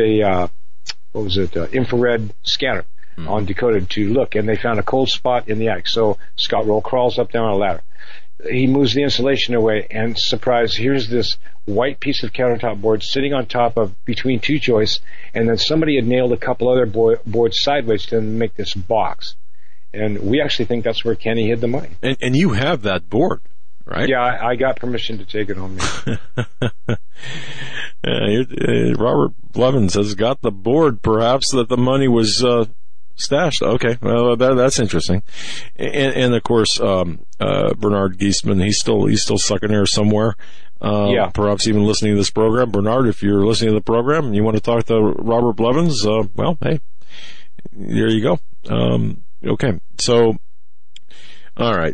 [SPEAKER 2] infrared scanner on Decoded to look, and they found a cold spot in the attic. So Scott Roll crawls up down a ladder. He moves the insulation away, and surprise, here's this white piece of countertop board sitting on top of between two joists, and then somebody had nailed a couple other boards sideways to make this box. And we actually think that's where Kenny hid the money.
[SPEAKER 1] And you have that board. Right?
[SPEAKER 2] Yeah, I got permission to take it home.
[SPEAKER 1] Robert Blevins has got the board, perhaps, that the money was stashed. Okay, well, that's interesting. And of course, Bernard Geisman, he's still sucking air somewhere. Perhaps even listening to this program. Bernard, if you're listening to the program and you want to talk to Robert Blevins, well, hey, there you go. Okay, so, all right.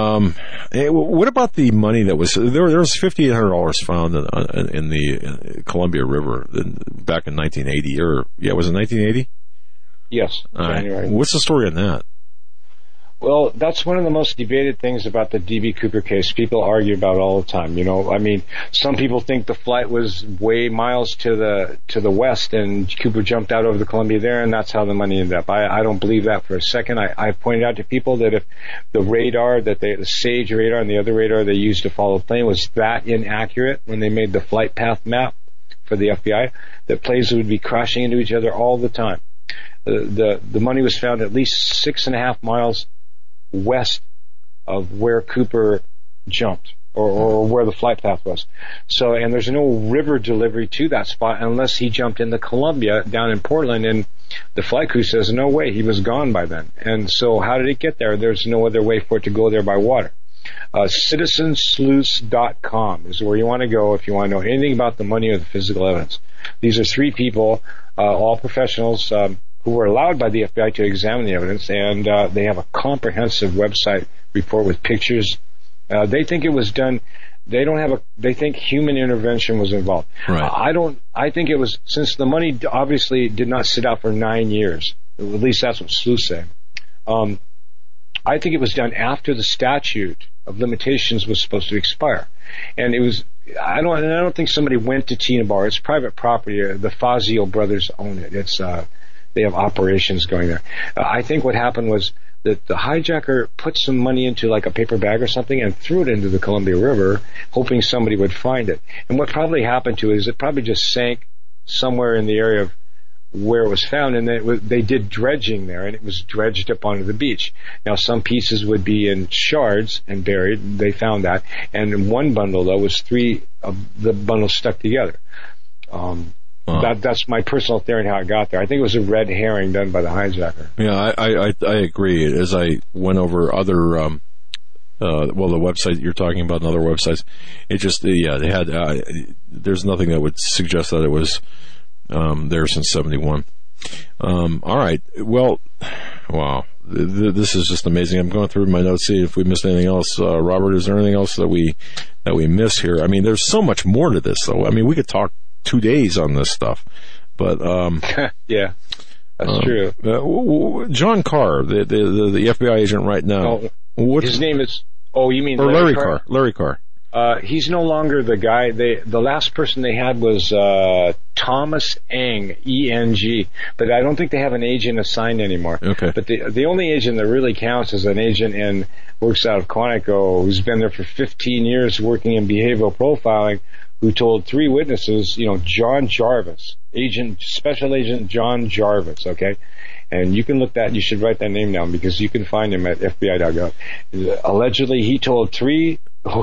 [SPEAKER 1] What about the money that was there? There was $5,800 found in the Columbia River back in 1980, was it 1980?
[SPEAKER 2] Yes, January.
[SPEAKER 1] Right. What's the story on that?
[SPEAKER 2] Well, that's one of the most debated things about the D.B. Cooper case. People argue about it all the time. Some people think the flight was way miles to the west, and Cooper jumped out over the Columbia there, and that's how the money ended up. I don't believe that for a second. I pointed out to people that if the radar, the SAGE radar and the other radar they used to follow the plane was that inaccurate when they made the flight path map for the FBI, that planes would be crashing into each other all the time. The money was found at least 6.5 miles west of where Cooper jumped, or where the flight path was. So, and there's no river delivery to that spot unless he jumped in the Columbia down in Portland, and the flight crew says, no way, he was gone by then. And so how did it get there? There's no other way for it to go there by water. Citizensleuths.com is where you want to go if you want to know anything about the money or the physical evidence. These are 3 people, all professionals, who were allowed by the FBI to examine the evidence, and they have a comprehensive website report with pictures. They think it was done. They think human intervention was involved.
[SPEAKER 1] Right.
[SPEAKER 2] I think it was, since the money obviously did not sit out for 9 years. At least that's what sleuths say. I think it was done after the statute of limitations was supposed to expire. And it was I don't think somebody went to Tina Bar. It's private property. The Fazio brothers own it. It's they have operations going there. I think what happened was that the hijacker put some money into like a paper bag or something and threw it into the Columbia River, hoping somebody would find it. And what probably happened to it is it probably just sank somewhere in the area of where it was found, and they did dredging there, and it was dredged up onto the beach. Now, some pieces would be in shards and buried. They found that. And in one bundle, though, was 3 of the bundles stuck together. That's my personal theory on how it got there. I think it was a red herring done by the hijacker.
[SPEAKER 1] Yeah, I agree. As I went over other, the website you're talking about and other websites, it just, they had, there's nothing that would suggest that it was there since 71. All right. Well, wow. This is just amazing. I'm going through my notes, see if we missed anything else. Robert, is there anything else that we miss here? I mean, there's so much more to this, though. I mean, we could talk 2 days on this stuff, but
[SPEAKER 2] yeah, that's true.
[SPEAKER 1] John Carr, the FBI agent right now.
[SPEAKER 2] His name is. Oh, you mean
[SPEAKER 1] Larry Carr? Larry Carr.
[SPEAKER 2] He's no longer the guy. The last person they had was Thomas Eng, E-N-G, but I don't think they have an agent assigned anymore.
[SPEAKER 1] Okay.
[SPEAKER 2] But the only agent that really counts is an agent and works out of Quantico, who's been there for 15 years working in behavioral profiling, who told 3 witnesses, John Jarvis, Special Agent John Jarvis, okay? And you can look that, you should write that name down because you can find him at FBI.gov. Allegedly, he told 3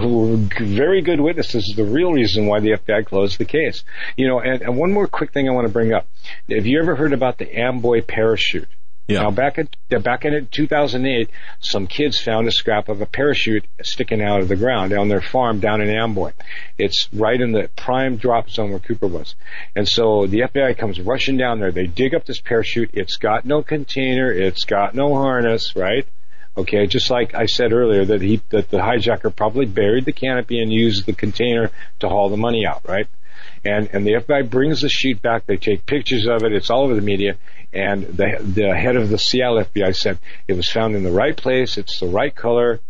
[SPEAKER 2] very good witnesses the real reason why the FBI closed the case. And one more quick thing I want to bring up. Have you ever heard about the Amboy parachute?
[SPEAKER 1] Yeah.
[SPEAKER 2] Now, back in 2008, some kids found a scrap of a parachute sticking out of the ground on their farm down in Amboy. It's right in the prime drop zone where Cooper was. And so the FBI comes rushing down there. They dig up this parachute. It's got no container. It's got no harness, right? Okay, just like I said earlier, that the hijacker probably buried the canopy and used the container to haul the money out, right? And the FBI brings the chute back. They take pictures of it. It's all over the media. And the head of the Seattle FBI said it was found in the right place. It's the right color.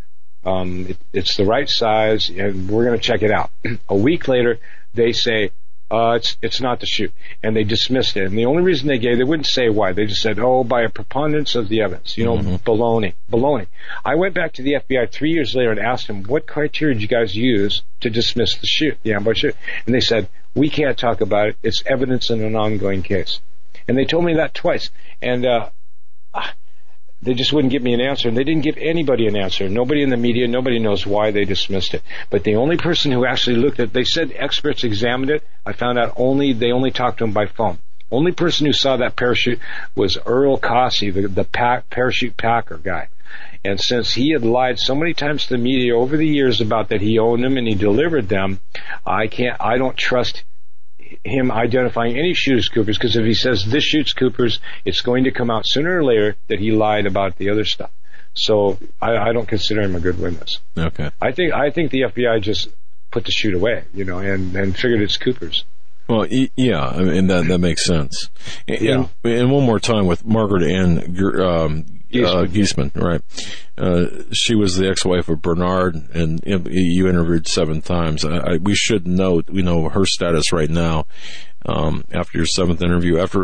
[SPEAKER 2] It's the right size, and we're going to check it out. A week later, they say it's not the chute, and they dismissed it. And the only reason they wouldn't say why. They just said, by a preponderance of the evidence. Baloney. I went back to the FBI 3 years later and asked them, what criteria did you guys use to dismiss the chute, the Amboy chute? And they said, we can't talk about it. It's evidence in an ongoing case. And they told me that twice. And they just wouldn't give me an answer. And they didn't give anybody an answer. Nobody in the media, nobody knows why they dismissed it. But the only person who actually looked at it, they said experts examined it. I found out they only talked to him by phone. Only person who saw that parachute was Earl Cossey, the parachute packer guy. And since he had lied so many times to the media over the years about that he owned them and he delivered them, I don't trust him identifying any shooters Coopers, because if he says this shoots Coopers, it's going to come out sooner or later that he lied about the other stuff. So I don't consider him a good witness.
[SPEAKER 1] Okay.
[SPEAKER 2] I think the FBI just put the shoot away, and figured it's Coopers.
[SPEAKER 1] Well, yeah, I mean, that makes sense.
[SPEAKER 2] Yeah.
[SPEAKER 1] And one more time with Margaret Ann Giesman, right? She was the ex-wife of Bernard, and you interviewed 7 times. We should note, we know her status right now. After your 7th interview, after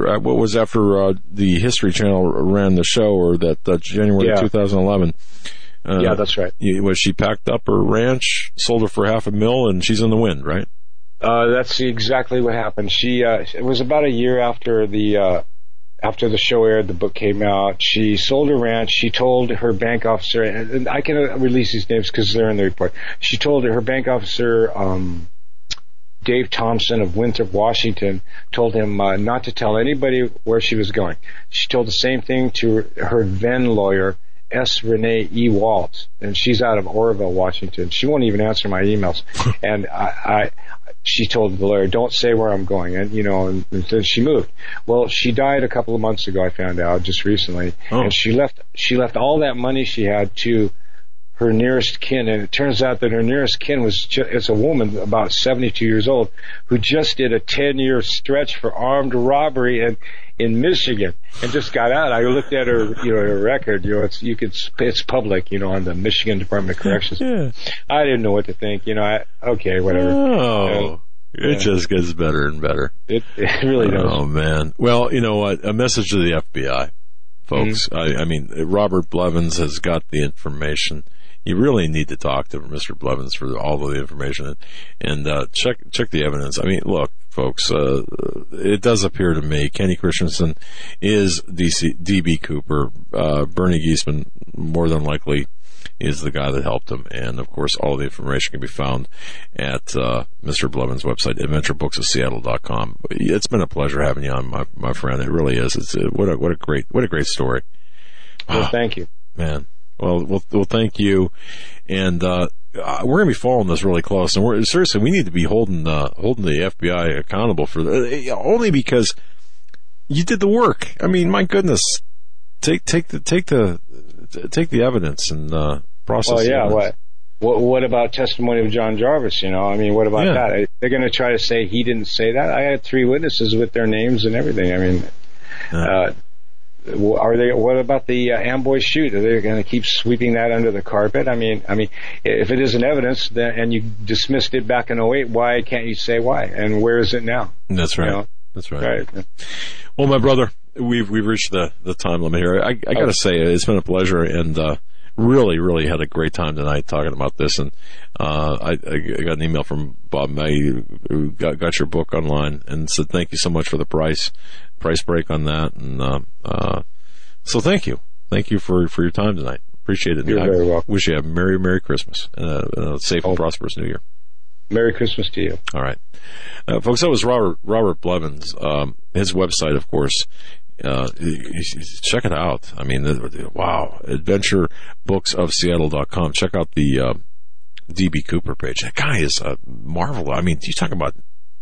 [SPEAKER 1] the History Channel ran the show, or that January 2011.
[SPEAKER 2] Yeah, that's right.
[SPEAKER 1] Was she packed up her ranch, sold her for $500,000, and she's in the wind, right?
[SPEAKER 2] That's exactly what happened. It was about a year after the show aired, the book came out. She sold her ranch. She told her bank officer, and I can release these names because they're in the report. She told her bank officer, Dave Thompson of Winthrop, Washington, told him not to tell anybody where she was going. She told the same thing to her then lawyer, S. Renee E. Waltz, and she's out of Oroville, Washington. She won't even answer my emails. And she told the lawyer, don't say where I'm going. And, and then she moved. Well, she died a couple of months ago, I found out, just recently. Oh. And she left all that money she had to her nearest kin, and it turns out that her nearest kin it's a woman about 72 years old who just did a 10-year stretch for armed robbery in Michigan and just got out. I looked at her, her record. It's public, on the Michigan Department of Corrections.
[SPEAKER 1] Yeah.
[SPEAKER 2] I didn't know what to think. Okay, whatever.
[SPEAKER 1] Oh. It just gets better and better.
[SPEAKER 2] It really does.
[SPEAKER 1] Oh, man. Well, you know what? A message to the FBI, folks. Mm-hmm. I mean, Robert Blevins has got the information. You really need to talk to Mr. Blevins for all of the information and check the evidence. I mean, look, folks, it does appear to me Kenny Christensen is D.B. Cooper. Bernie Giesman, more than likely, is the guy that helped him. And, of course, all the information can be found at Mr. Blevins' website, AdventureBooksOfSeattle.com. It's been a pleasure having you on, my friend. It really is. It's what a great story.
[SPEAKER 2] Well, thank you,
[SPEAKER 1] man. Well, thank you. And we're going to be following this really close. And we need to be holding the FBI accountable for only because you did the work. I mean, my goodness, take the evidence and process.
[SPEAKER 2] Well, yeah. What about testimony of John Jarvis? I mean, what about that? They're going to try to say he didn't say that. I had 3 witnesses with their names and everything. I mean, what about the Amboy shoot? Are they going to keep sweeping that under the carpet? I mean, if it isn't evidence, and you dismissed it back in 2008, why can't you say why? And where is it now?
[SPEAKER 1] That's right. That's right. Well, my brother, we've reached the time limit here. I got to say, it's been a pleasure, and really, really had a great time tonight talking about this. And I got an email from Bob May, who got your book online, and said thank you so much for the price break on that. And so thank you for your time tonight. Appreciate it.
[SPEAKER 2] You're very welcome.
[SPEAKER 1] Wish you a Merry Christmas and a safe and prosperous New Year.
[SPEAKER 2] Merry Christmas to you.
[SPEAKER 1] All right, folks. That was Robert Blevins. His website, of course. Check it out. I mean, wow. AdventureBooksOfSeattle.com. Check out the D.B. Cooper page. That guy is marvelous. I mean, you talk about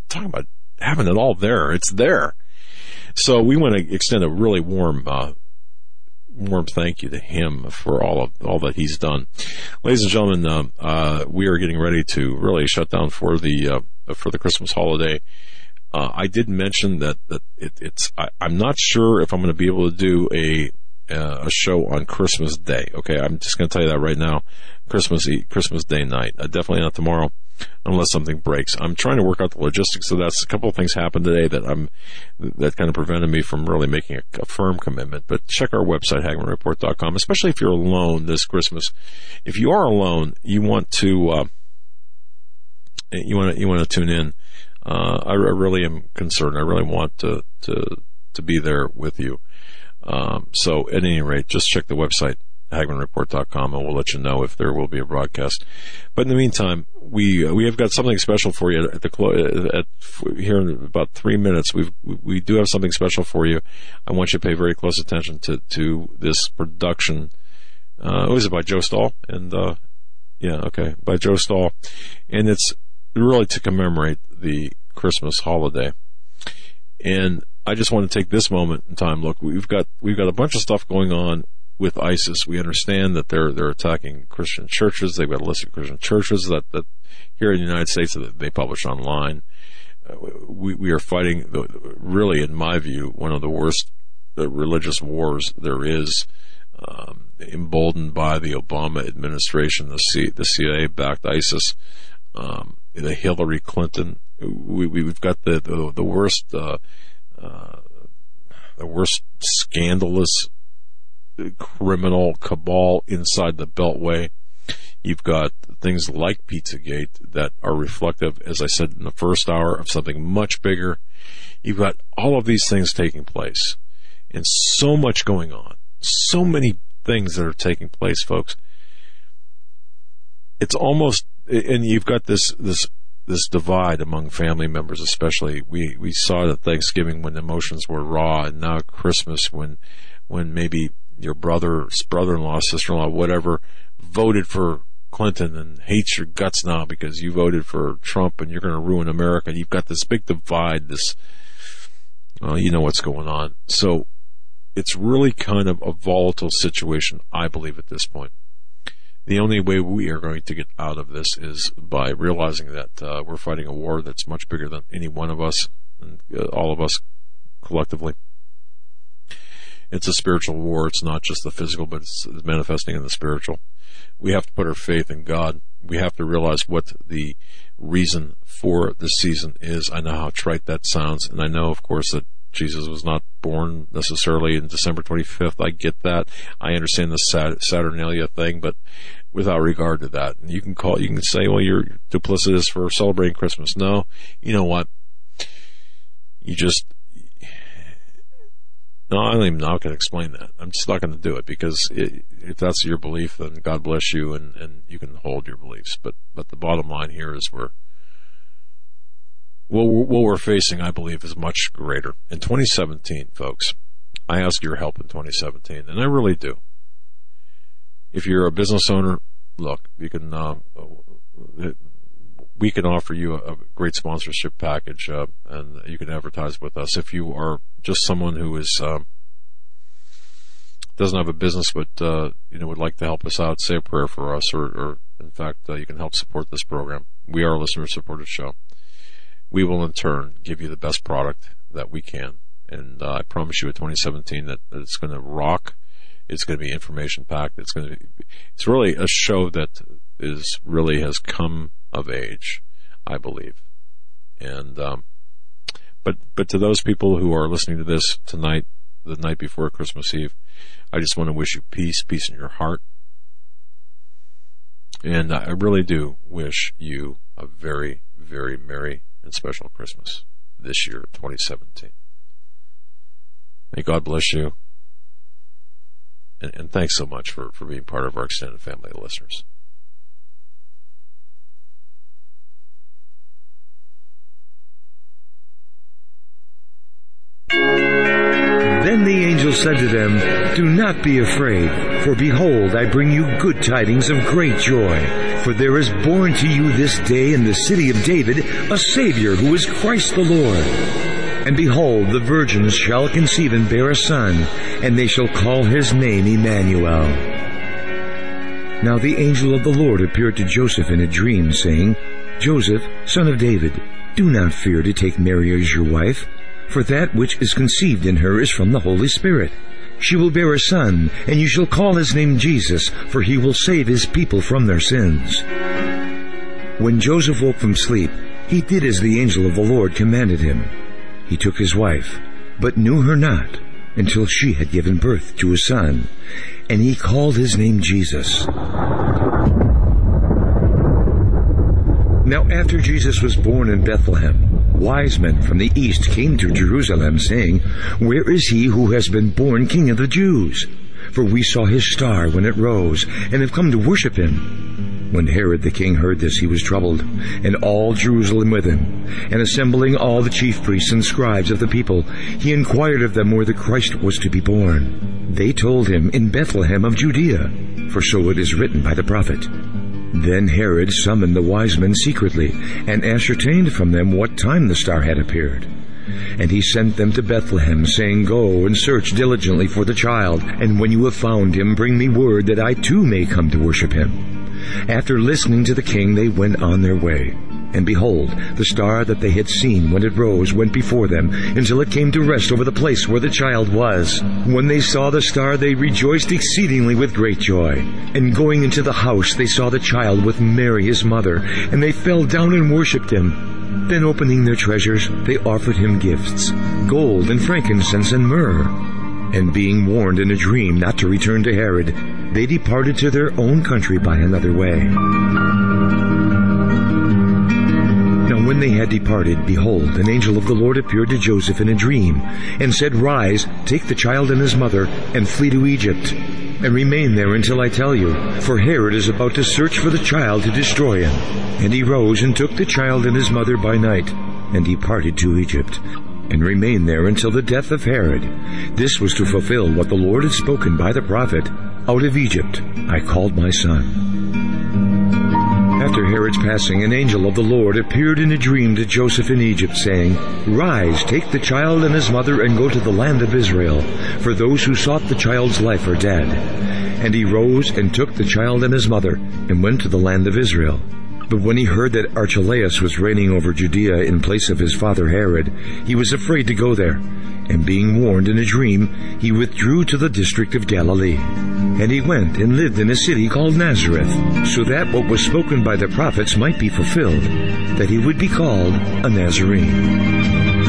[SPEAKER 1] having it all there. It's there. So we want to extend a really warm thank you to him for all that he's done. Ladies and gentlemen, we are getting ready to really shut down for the Christmas holiday. I did mention that I'm not sure if I'm going to be able to do a show on Christmas Day. Okay, I'm just going to tell you that right now. Christmas Day night. Definitely not tomorrow, unless something breaks. I'm trying to work out the logistics of that. A couple of things happened today that kind of prevented me from really making a firm commitment. But check our website, HagmannReport.com, especially if you're alone this Christmas. If you are alone, you want to tune in. I really am concerned. I really want to be there with you. So at any rate, just check the website, HagmannReport.com, and we'll let you know if there will be a broadcast. But in the meantime, we have got something special for you here in about 3 minutes. We do have something special for you. I want you to pay very close attention to this production. Was it by Joe Stahl? And by Joe Stahl, and it's really to commemorate the Christmas holiday. And I just want to take this moment in time. Look, we've got a bunch of stuff going on with ISIS. We understand that they're attacking Christian churches. They've got a list of Christian churches that here in the United States that they publish online. We are fighting really, in my view, one of the worst religious wars there is. Emboldened by the Obama administration, the CIA-backed ISIS, the Hillary Clinton. We've got the worst scandalous criminal cabal inside the Beltway. You've got things like Pizzagate that are reflective, as I said in the first hour, of something much bigger. You've got all of these things taking place, and so much going on, so many things that are taking place, folks. It's almost, and you've got this divide among family members, especially. We saw it at Thanksgiving when emotions were raw, and now Christmas when maybe your brother-in-law, sister-in-law, whatever, voted for Clinton and hates your guts now because you voted for Trump and you're going to ruin America. You've got this big divide, you know what's going on. So it's really kind of a volatile situation, I believe, at this point. The only way we are going to get out of this is by realizing that we're fighting a war that's much bigger than any one of us, and all of us collectively. It's a spiritual war. It's not just the physical, but it's manifesting in the spiritual. We have to put our faith in God. We have to realize what the reason for this season is. I know how trite that sounds, and I know, of course, that Jesus was not born necessarily in December 25th. I get that. I understand the Saturnalia thing, but without regard to that, you can say, well, you're duplicitous for celebrating Christmas. No, you know what? I'm not going to explain that. I'm just not going to do it, because if that's your belief, then God bless you, and you can hold your beliefs. But the bottom line here is what we're facing, I believe, is much greater. In 2017, folks, I ask your help in 2017, and I really do. If you're a business owner, look, you can we can offer you a great sponsorship package, and you can advertise with us. If you are just someone who is doesn't have a business but would like to help us out, say a prayer for us, or in fact, you can help support this program. We are a listener-supported show. We will in turn give you the best product that we can, and I promise you, in 2017, that it's going to rock. It's going to be information packed. It's really a show that has come of age, I believe. And but to those people who are listening to this tonight, the night before Christmas Eve, I just want to wish you peace in your heart. And I really do wish you a very, very merry and special Christmas this year, 2017. May God bless you. And thanks so much for being part of our extended family of listeners.
[SPEAKER 3] Then the angel said to them, "Do not be afraid, for behold, I bring you good tidings of great joy. For there is born to you this day in the city of David a Savior, who is Christ the Lord. And behold, the virgins shall conceive and bear a son, and they shall call his name Emmanuel." Now the angel of the Lord appeared to Joseph in a dream, saying, "Joseph, son of David, do not fear to take Mary as your wife, for that which is conceived in her is from the Holy Spirit. She will bear a son, and you shall call his name Jesus, for he will save his people from their sins." When Joseph woke from sleep, he did as the angel of the Lord commanded him. He took his wife, but knew her not, until she had given birth to a son, and he called his name Jesus. Now after Jesus was born in Bethlehem, wise men from the east came to Jerusalem, saying, "Where is he who has been born King of the Jews? For we saw his star when it rose, and have come to worship him." When Herod the king heard this, he was troubled, and all Jerusalem with him. And assembling all the chief priests and scribes of the people, he inquired of them where the Christ was to be born. They told him, "In Bethlehem of Judea, for so it is written by the prophet." Then Herod summoned the wise men secretly, and ascertained from them what time the star had appeared. And he sent them to Bethlehem, saying, "Go and search diligently for the child, and when you have found him, bring me word that I too may come to worship him." After listening to the king, they went on their way. And behold, the star that they had seen when it rose went before them, until it came to rest over the place where the child was. When they saw the star, they rejoiced exceedingly with great joy. And going into the house, they saw the child with Mary his mother, and they fell down and worshipped him. Then opening their treasures, they offered him gifts, gold and frankincense and myrrh. And being warned in a dream not to return to Herod, they departed to their own country by another way. Now when they had departed, behold, an angel of the Lord appeared to Joseph in a dream, and said, "Rise, take the child and his mother, and flee to Egypt, and remain there until I tell you, for Herod is about to search for the child to destroy him." And he rose and took the child and his mother by night, and departed to Egypt, and remained there until the death of Herod. This was to fulfill what the Lord had spoken by the prophet, "Out of Egypt I called my son." After Herod's passing, an angel of the Lord appeared in a dream to Joseph in Egypt, saying, "Rise, take the child and his mother, and go to the land of Israel, for those who sought the child's life are dead." And he rose and took the child and his mother, and went to the land of Israel. But when he heard that Archelaus was reigning over Judea in place of his father Herod, he was afraid to go there. And being warned in a dream, he withdrew to the district of Galilee. And he went and lived in a city called Nazareth, so that what was spoken by the prophets might be fulfilled, that he would be called a Nazarene.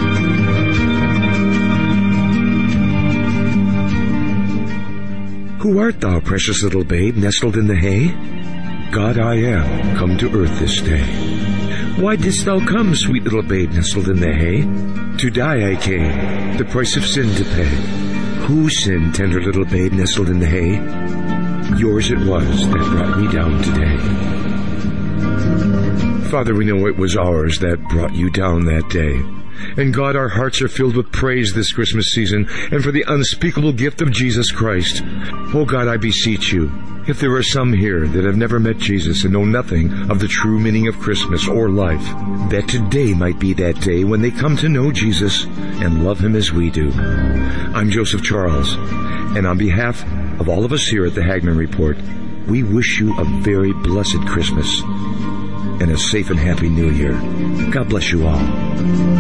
[SPEAKER 3] Who art thou, precious little babe, nestled in the hay? God I am, come to earth this day. Why didst thou come, sweet little babe, nestled in the hay? To die I came, the price of sin to pay. Who sinned, tender little babe, nestled in the hay? Yours it was that brought me down today. Father, we know it was ours that brought you down that day. And God, our hearts are filled with praise this Christmas season, and for the unspeakable gift of Jesus Christ. Oh God, I beseech you, if there are some here that have never met Jesus and know nothing of the true meaning of Christmas or life, that today might be that day when they come to know Jesus and love Him as we do. I'm Joseph Charles, and on behalf of all of us here at the Hagmann Report, we wish you a very blessed Christmas and a safe and happy New Year. God bless you all.